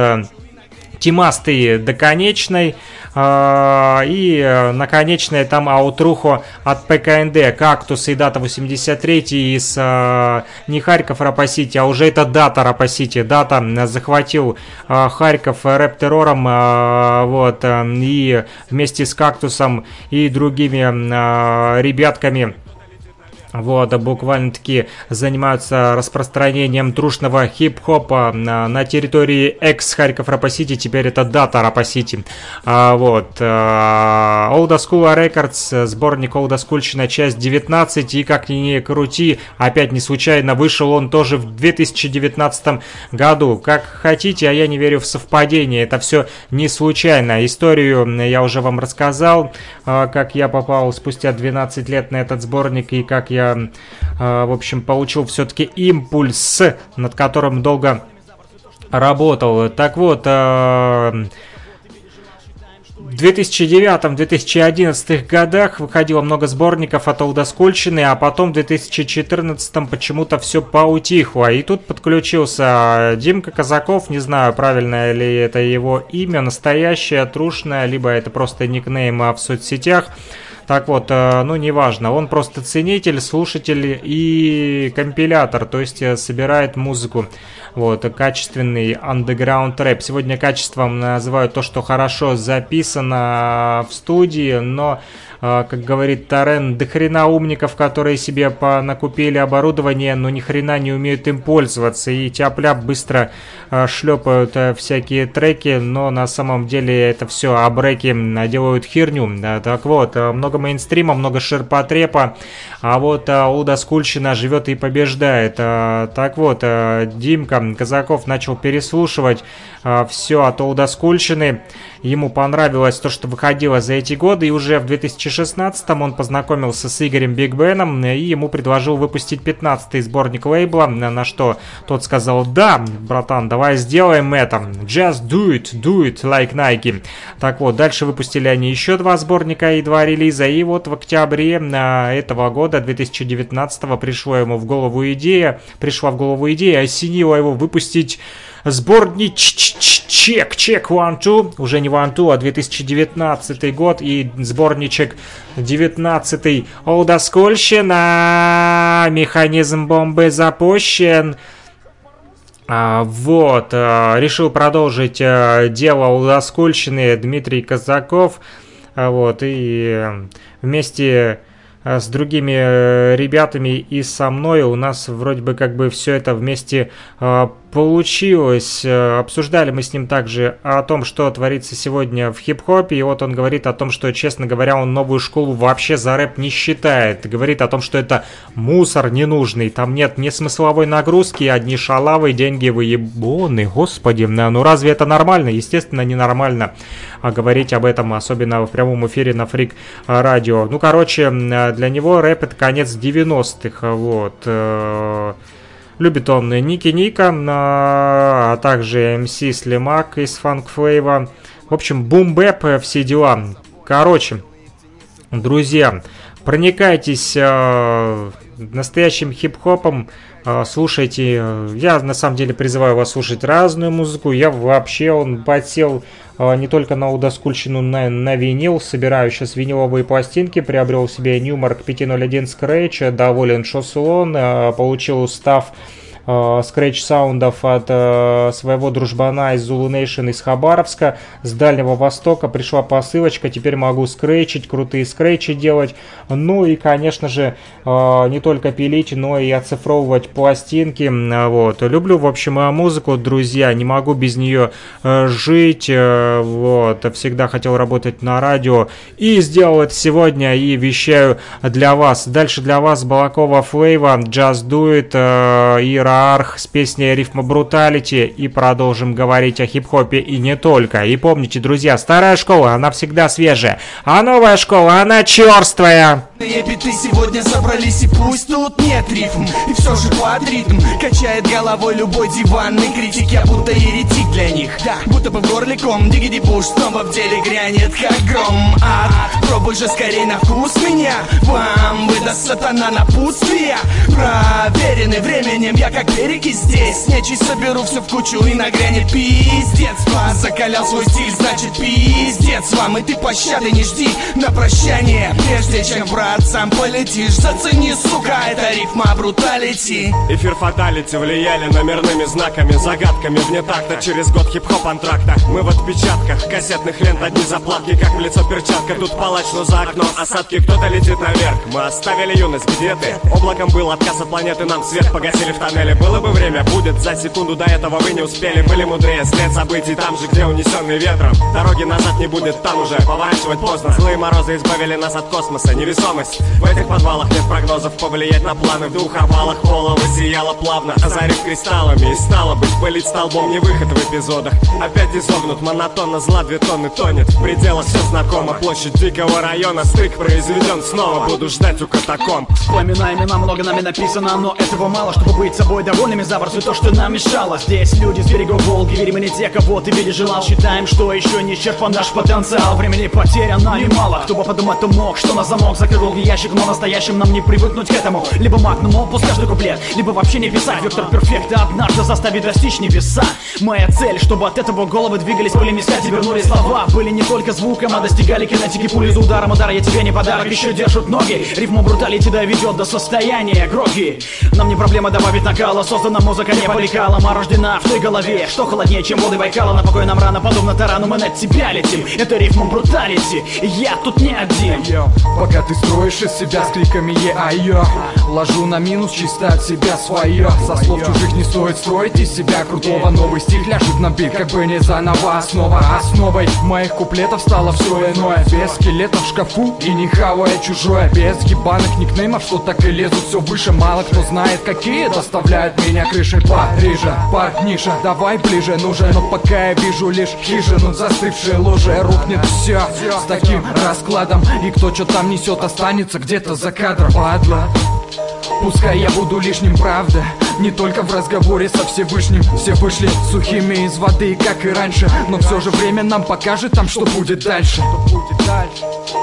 Тимастый до конечной. И наконечная там аутрухо от ПКНД, Кактус и Дата восемьдесят три из не Харьков Рапасити, а уже это Дата Рапасити. Дата захватил Харьков рэп-террором, вот, и вместе с Кактусом и другими ребятками, вот, буквально-таки занимаются распространением трушного хип-хопа на, на территории экс-Харьков Рапасити, теперь это Дата Рапасити. А, вот. Old School Records, сборник Олдоскульщина, часть девятнадцать, и как ни крути, опять не случайно вышел он тоже в две тысячи девятнадцатом году. Как хотите, а я не верю в совпадение, это все не случайно. Историю я уже вам рассказал, как я попал спустя двенадцать лет на этот сборник, и как я Я, в общем, получил все-таки импульс, над которым долго работал. Так вот, в две тысячи девятом — две тысячи одиннадцатом годах выходило много сборников от Олдоскульщины, а потом в две тысячи четырнадцатом почему-то все поутихло. И тут подключился Димка Казаков, не знаю, правильно ли это его имя, настоящее, трушное, либо это просто никнейм в соцсетях. Так вот, ну неважно, он просто ценитель, слушатель и компилятор, то есть собирает музыку. Вот, качественный underground рэп. Сегодня качеством называют то, что хорошо записано в студии, но, как говорит Торрен, до хрена умников, которые себе накупили оборудование, но ни хрена не умеют им пользоваться, и тяп-ляп быстро шлепают всякие треки, но на самом деле это все абреки делают херню. Так вот, много мейнстрима, много ширпотрепа, а вот Олдоскульщина живет и побеждает. Так вот, Димка Казаков начал переслушивать все от Олдоскульщины. Ему понравилось то, что выходило за эти годы, и уже в две тысячи шестнадцатом он познакомился с Игорем Биг Беном, и ему предложил выпустить пятнадцатый сборник лейбла, на что тот сказал: да, братан, давай сделаем это, just do it, do it like Nike. Так вот, дальше выпустили они еще два сборника и два релиза, и вот в октябре этого года, две тысячи девятнадцатого, пришло ему в голову идея, пришла в голову идея, осенила его выпустить сборник чек, чек, one, two, уже не one, two, а две тысячи девятнадцатый год, и сборничек девятнадцатый Олдоскульщина, механизм бомбы запущен. А, вот, а, решил продолжить а, дело Олдоскульщины Дмитрий Казаков, а, вот, и вместе с другими ребятами и со мной у нас вроде бы как бы все это вместе а, получилось. Обсуждали мы с ним также о том, что творится сегодня в хип-хопе, и вот он говорит о том, что, честно говоря, он новую школу вообще за рэп не считает. Говорит о том, что это мусор ненужный, там нет ни смысловой нагрузки, одни шалавы, деньги выебоны. Господи, ну разве это нормально? Естественно, ненормально говорить об этом, особенно в прямом эфире на Фрик Радио. Ну, короче, для него рэп — это конец девяностых, вот. Любит он Ники Ника, а также эм си Слимак из Фанк Флейва. В общем, бум-бэп, все дела. Короче, друзья, проникайтесь э, настоящим хип-хопом, э, слушайте. Я на самом деле призываю вас слушать разную музыку. Я вообще он подсел э, не только на удоскульщину, на, на винил. Собираю сейчас виниловые пластинки. Приобрел себе Newmark пять ноль один Scratch. Доволен шослон. Э, получил устав скретч саундов от э, своего дружбана из Zulu Nation из Хабаровска, с Дальнего Востока пришла посылочка, теперь могу скретчить, крутые скретчи делать, ну и, конечно же, э, не только пилить, но и оцифровывать пластинки, вот. Люблю, в общем, музыку, друзья, не могу без нее э, жить, э, вот, всегда хотел работать на радио, и сделал это сегодня, и вещаю для вас. Дальше для вас Балакова Флейва, Just Do It, э, и Арх с песней Рифма Бруталити, и продолжим говорить о хип-хопе и не только. И помните, друзья, старая школа, она всегда свежая, а новая школа, она черствая. Биты сегодня собрались, и пусть тут нет рифм, и все же под ритм качает головой любой диванный критик. Я будто еретик для них, да, будто бы в горле ком. Дигиди буш снова в деле грянет, как гром. Ад, пробуй же скорей на вкус меня, вам выдаст сатана напутствия. Проверенный временем, я как береги здесь, нечисть соберу все в кучу и нагрянет пиздец. Вас закалял свой стиль, значит пиздец вам, и ты пощады не жди на прощание, прежде чем брат сам полетишь. Зацени, сука, это рифма бруталити. Эфир фаталити влияли номерными знаками, загадками вне такта. Через год хип-хоп антракта. Мы в отпечатках кассетных лент, одни заплатки, как в лицо перчатка. Тут палач, но за окном осадки, кто-то летит наверх. Мы оставили юность, где ты? Облаком был отказ от планеты, нам свет погасили в тоннеле. Было бы время, будет, за секунду до этого вы не успели. Были мудрее, след событий там же, где унесенный ветром. Дороги назад не будет, там уже поворачивать поздно. Злые морозы избавили нас от космоса, невесомость. В этих подвалах нет прогнозов повлиять на планы. В двух овалах полого сияло плавно, озарив кристаллами. И стало быть, пылить столбом не выход в эпизодах. Опять изогнут, монотонно, зла две тонны тонет. В пределах все знакомо, площадь дикого района. Стык произведен снова, буду ждать у катакомб. Вспоминай имена, много нами написано, но этого мало, чтобы быть собой довольными. Забросить то, что нам мешало. Здесь люди с берегов Волги, верим, мы не те, кого ты видишь, желал. Считаем, что еще не исчерпан наш потенциал. Времени потеряно немало, кто бы подумать-то мог, что на замок закрыл ящик, но настоящим нам не привыкнуть к этому. Либо магнум опус каждый куплет, либо вообще не писать. Вектор перфекта однажды заставит достичь небеса. Моя цель, чтобы от этого головы двигались, были мискать и вернули слова. Были не только звуком, а достигали кинетики пули за ударом. Удара я тебе не подарок, еще держат ноги. Рифма бруталити доведет до состояния гроги. Нам не проблема добавить накала, создана музыка не по лекалам, а рождена в той голове, что холоднее, чем воды Байкала. На покой нам рано, подобно тарану, мы на тебя летим. Это рифма бруталити, я тут не один. Пока ты строишь из себя с кликами е-ай-йо, ложу на минус чисто от себя свое. Со слов чужих не стоит строить из себя крутого. Новый стих ляжет на бит, как бы не заново. Основа основой моих куплетов стало все иное. Без скелетов в шкафу и не хавая чужое. Без ебаных никнеймов, что так и лезут все выше. Мало кто знает, какие доставляют меня крыши. Парижа, парк ниша, давай ближе, нужен. Но пока я вижу лишь хижину, застывшие лужи. Рухнет все с таким раскладом, и кто что там несет, останется где-то за кадром. Падла, пускай я буду лишним, правда. Не только в разговоре со Всевышним. Все вышли сухими из воды, как и раньше. Но все же время нам покажет там, что будет дальше. Что будет дальше.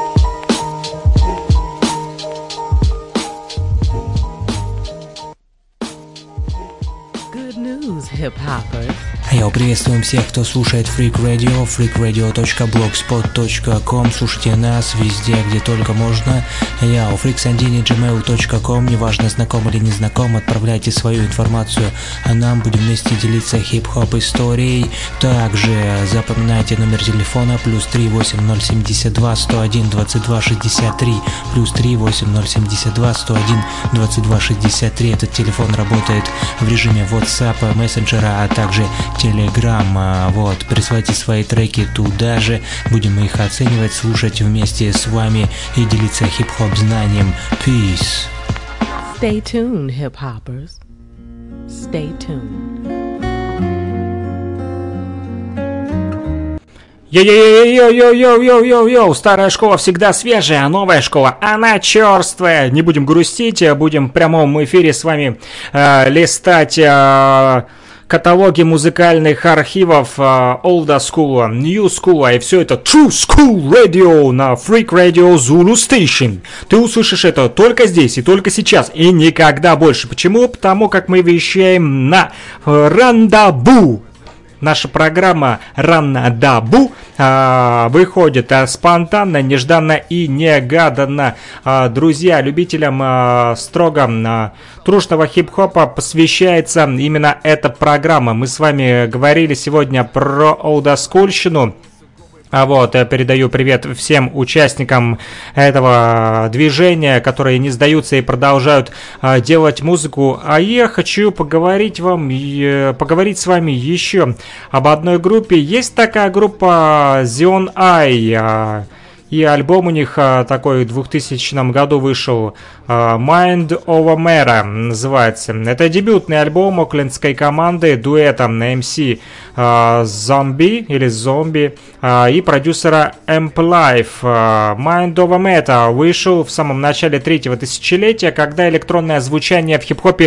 Good news, hip-hoppers. Йоу, приветствуем всех, кто слушает Freak Radio, фрик радио точка блогспот точка ком. Слушайте нас везде, где только можно. Йоу, фрик сандини джи мейл точка ком. Неважно, знаком или не знаком, отправляйте свою информацию, а нам будем вместе делиться хип-хоп историей. Также запоминайте номер телефона плюс три восемь ноль семь два сто один двадцать два шестьдесят три, плюс три восемь ноль семь два сто один двадцать два шестьдесят три. Этот телефон работает в режиме WhatsApp, мессенджер мессенджера, а также Telegram. Вот, присылайте свои треки туда же, будем их оценивать, слушать вместе с вами и делиться хип-хоп знанием. Peace. Stay tuned, hip-hoppers. Stay tuned. Йо-йо-йо-йо-йо-йо-йо-йо, старая школа всегда свежая, а новая школа, она черствая. Не будем грустить, будем в прямом эфире с вами э, листать э, каталоги музыкальных архивов э, Old School, New School, и все это True School Radio на Freak Radio Zulu Station. Ты услышишь это только здесь и только сейчас, и никогда больше. Почему? Потому как мы вещаем на Рандабу. Наша программа «Рандабу» а, выходит а, спонтанно, нежданно и негаданно. А, друзья, любителям а, строго а, трушного хип-хопа посвящается именно эта программа. Мы с вами говорили сегодня про олдоскульщину. А вот, я передаю привет всем участникам этого движения, которые не сдаются и продолжают а, делать музыку. А я хочу поговорить вам, э, поговорить с вами еще об одной группе. Есть такая группа Zion I, а, и альбом у них а, такой в двухтысячном году вышел, а, Mind Over Matter называется. Это дебютный альбом оклендской команды, дуэтом на эм си а, Zombie или Zombie а, и продюсера Amp Life. а, Mind Over Matter вышел в самом начале третьего тысячелетия, когда электронное звучание в хип-хопе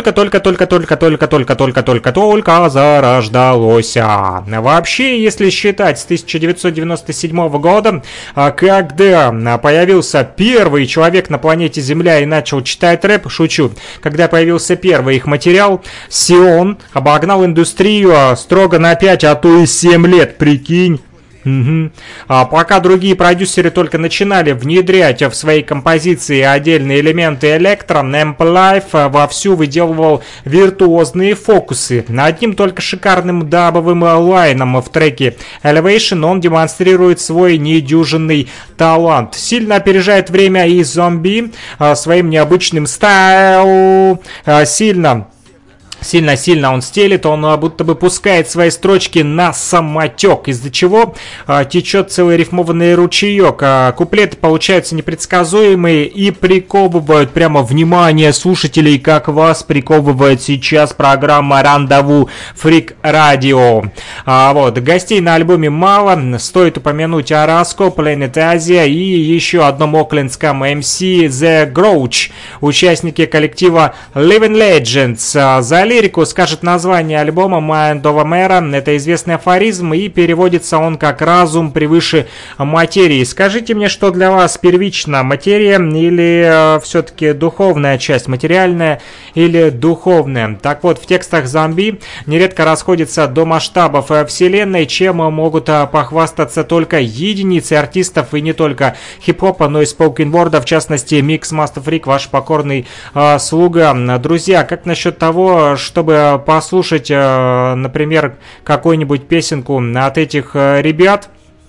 только-только-только-только-только-только-только-только-только зарождалось. А вообще, если считать с тысяча девятьсот девяносто седьмого года, когда появился первый человек на планете Земля и начал читать рэп, шучу, когда появился первый их материал, Сион обогнал индустрию строго на пять, а то и семь лет, прикинь. Угу. А пока другие продюсеры только начинали внедрять в свои композиции отдельные элементы электро, Amp Life вовсю выделывал виртуозные фокусы. Одним только шикарным дабовым лайном в треке Elevation он демонстрирует свой недюжинный талант. Сильно опережает время и Zombie своим необычным стайлом. Сильно Сильно-сильно он стелит, он будто бы пускает свои строчки на самотек, из-за чего а, течет целый рифмованный ручеек. А, куплеты получаются непредсказуемые и приковывают прямо внимание слушателей, как вас приковывает сейчас программа «Рандеву Freak Radio». А, вот, гостей на альбоме мало, стоит упомянуть Араско, Planet Asia и еще одном оклендском эм си The Grouch, участники коллектива Living Legends. А, за лирику скажет название альбома Mind Over Matter. Это известный афоризм, и переводится он как «разум превыше материи». Скажите мне, что для вас первично, материя или э, все-таки духовная часть, материальная или духовная? Так вот, в текстах Zombie нередко расходятся до масштабов вселенной, чем могут похвастаться только единицы артистов, и не только хип-хопа, но и споукенворда, в частности Mix Master Freak, ваш покорный э, слуга. Друзья, как насчет того, чтобы послушать, например, какую-нибудь песенку от этих ребят?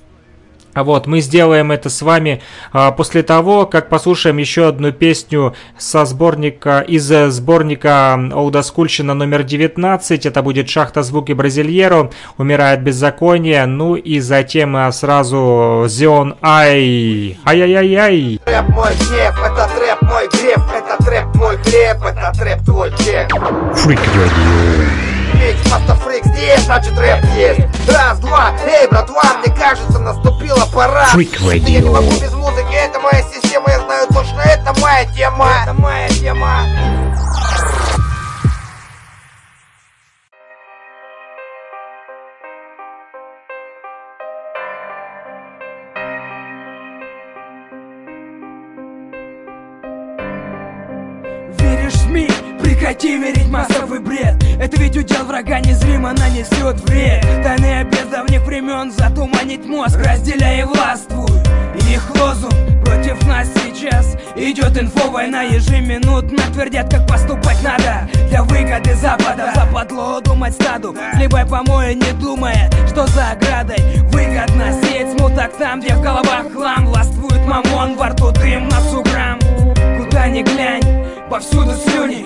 Вот, мы сделаем это с вами а, после того, как послушаем еще одну песню со сборника, из сборника олдоскульщина номер девятнадцать. Это будет «Шахта звуки Бразильеро», «Умирает беззаконие», ну и затем а, сразу Zion I. Ай-яй-яй-яй. Рэп мой гнев, это трэп мой греб, это трэп мой хлеб, это трэп твой чек. Freak Radio. Mix Master Freak здесь, значит рэп есть. Раз, два, эй, братва, мне кажется, наступила пора. Freak Radio. Я не могу без музыки, это моя система, я знаю точно, это моя тема. Это моя тема. Веришь в мир? Прекрати верить массовый бред. Это ведь удел врага незримо нанесет вред. Тайны без давних времен затуманить мозг. Разделяй и властвуй. Их лозунг против нас сейчас идет инфо-война. Ежеминутно твердят, как поступать надо для выгоды Запада. Западло думать стаду, хлебай помоя, не думая, что за оградой выгодно сеять смуток там, где в головах хлам. Властвует мамон, во рту дым, носу грамм. Куда ни глянь, повсюду слюни, везде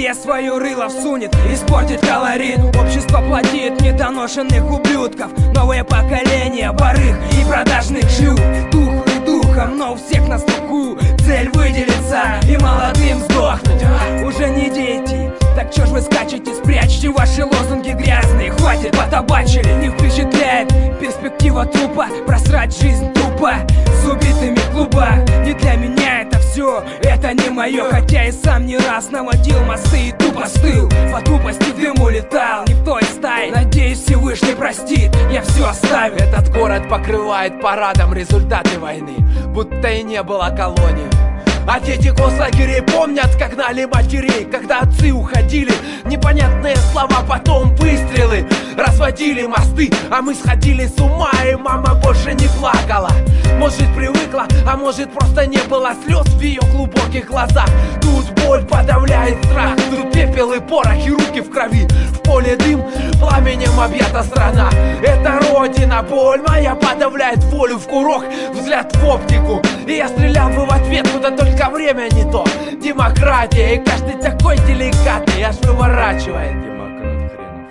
семье свою рыло всунет, испортит колорит. Общество платит недоношенных ублюдков. Новое поколение барыг и продажных шлюх. Тухлый духом, но у всех на слуху цель выделиться и молодым сдохнуть. Уже не дети, так чё ж вы скачете? Спрячьте ваши лозунги грязные. Хватит, потабачили, не впечатляет перспектива трупа. Просрать жизнь тупо с убитыми в клубах. Не для меня это все, это не мое. Хотя и сам не раз наводил мосты и тупо стыл. По тупости в дыму летал, не в той стае. Надеюсь, Всевышний простит, я все оставил. Этот город покрывает парадом результаты войны, будто и не было колонии. А дети концлагерей помнят, как гнали матерей, когда отцы уходили. Непонятные слова, потом выстрелы. Разводили мосты, а мы сходили с ума, и мама больше не плакала. Может, привыкла, а может, просто не было слез в ее глубоких глазах. Тут боль подавляет страх, тут пепел и порох, и руки в крови. В поле дым, пламенем объята страна. Это родина, боль моя подавляет волю в курок, взгляд в оптику. И я стрелял бы в ответ, куда только время не то. Демократия, и каждый такой деликатный, аж выворачивает. Демократ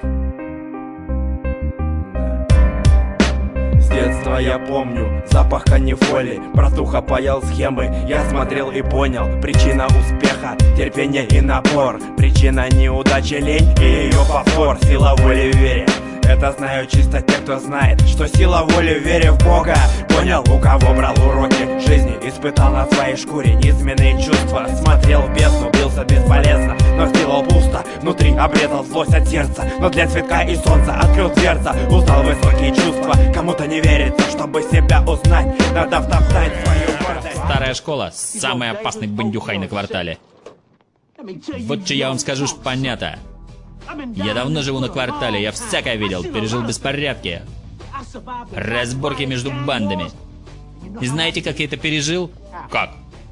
хренов. С детства я помню запах канифоли, братуха паял схемы. Я смотрел и понял, причина успеха — терпение и напор. Причина неудачи — лень и ее повтор. Сила воли в вере. Это знают чисто те, кто знает, что сила воли в вере в Бога. Понял, у кого брал уроки жизни, испытал на своей шкуре низменные чувства. Смотрел в бездну, бился бесполезно, но сделал пусто. Внутри обрезал злость от сердца, но для цветка и солнца открыл дверца. Узнал высокие чувства, кому-то не верится. Чтобы себя узнать, надо втоптать свою гордость. Старая школа, самый опасный бандюхай на квартале. Вот что я вам скажу, шпанята. Я давно живу на квартале, я всякое видел, пережил беспорядки, разборки между бандами. И знаете, как я это пережил? Как?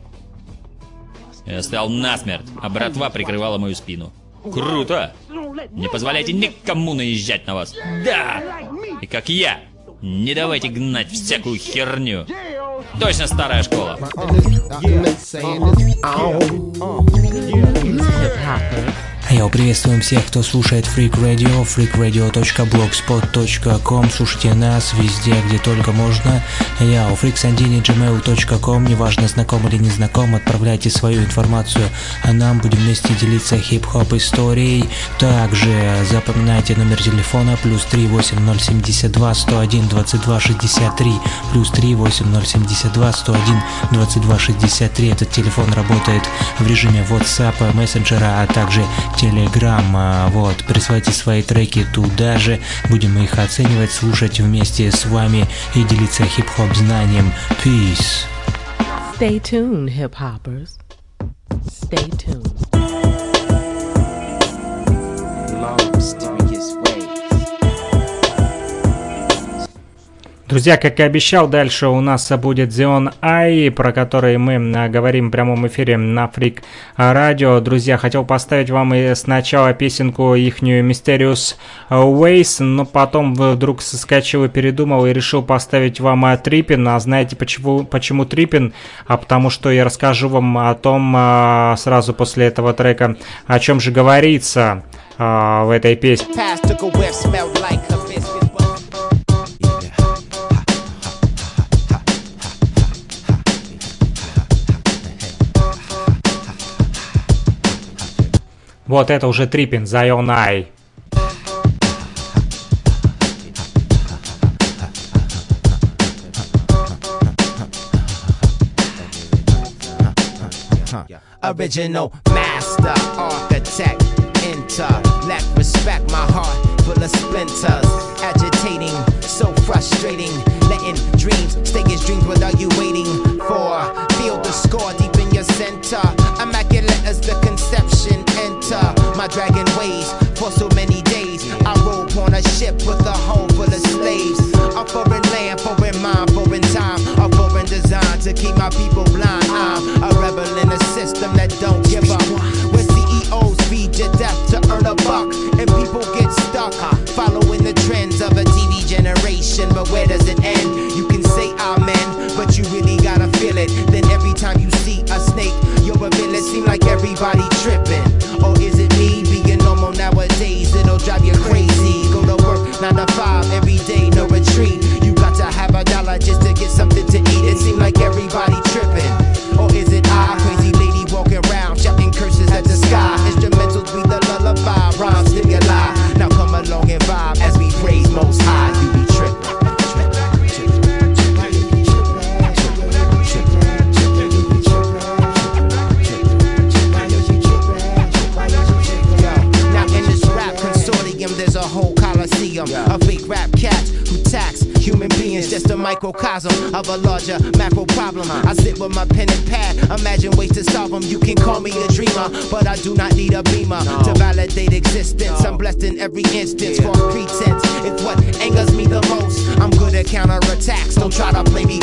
Я стоял насмерть, а братва прикрывала мою спину. Круто! Не позволяйте никому наезжать на вас. Да! И как я, не давайте гнать всякую херню. Точно старая школа. Йоу, приветствуем всех, кто слушает Freak Radio, freak radio точка blogspot точка com. Слушайте нас везде, где только можно. Йоу, freaksandini at gmail точка com. Неважно, знаком или не знаком, отправляйте свою информацию, а нам будем вместе делиться хип-хоп историей. Также запоминайте номер телефона плюс три восемь ноль семь два сто один двадцать два шестьдесят три, плюс три восемь ноль семь два сто один двадцать два шестьдесят три. Этот телефон работает в режиме WhatsApp, мессенджера, а также Telegram. Вот, присылайте свои треки туда же, будем их оценивать, слушать вместе с вами и делиться хип-хоп знанием. Peace. Stay tuned, hip-hoppers. Stay tuned. Long mysterious ways. Друзья, как и обещал, дальше у нас будет Zion I, про который мы говорим в прямом эфире на Freak Radio. Друзья, хотел поставить вам и сначала песенку ихнюю Mysterious Ways, но потом вдруг соскочил и передумал и решил поставить вам Trippin. А знаете почему, почему Trippin? А потому что я расскажу вам о том сразу после этого трека, о чем же говорится в этой песне. Вот это уже Trippin, Zion I. Original master architect, intellect, respect, my heart full of splinters, agitating, so frustrating, letting dreams stay as dreams. What are you waiting for? Feel the score deep in your center, immaculate as the conception. Enter my dragon ways for so many days. I roll on a ship with a home full of slaves. A foreign land, foreign mind, foreign time, a foreign design to keep my people blind. I'm a rebel in a system that don't give up, where C E Os feed your death to earn a buck, and people get stuck following the trends of a T V generation. But where does it end? You can say amen, but you really gotta feel it. Then every time you see microcosm of a larger macro problem. I sit with my pen and pad, imagine ways to solve them. You can call me a dreamer, but I do not need a beamer to validate existence. I'm blessed in every instance. False pretense is what angers me the most. I'm good at counterattacks, don't try to play me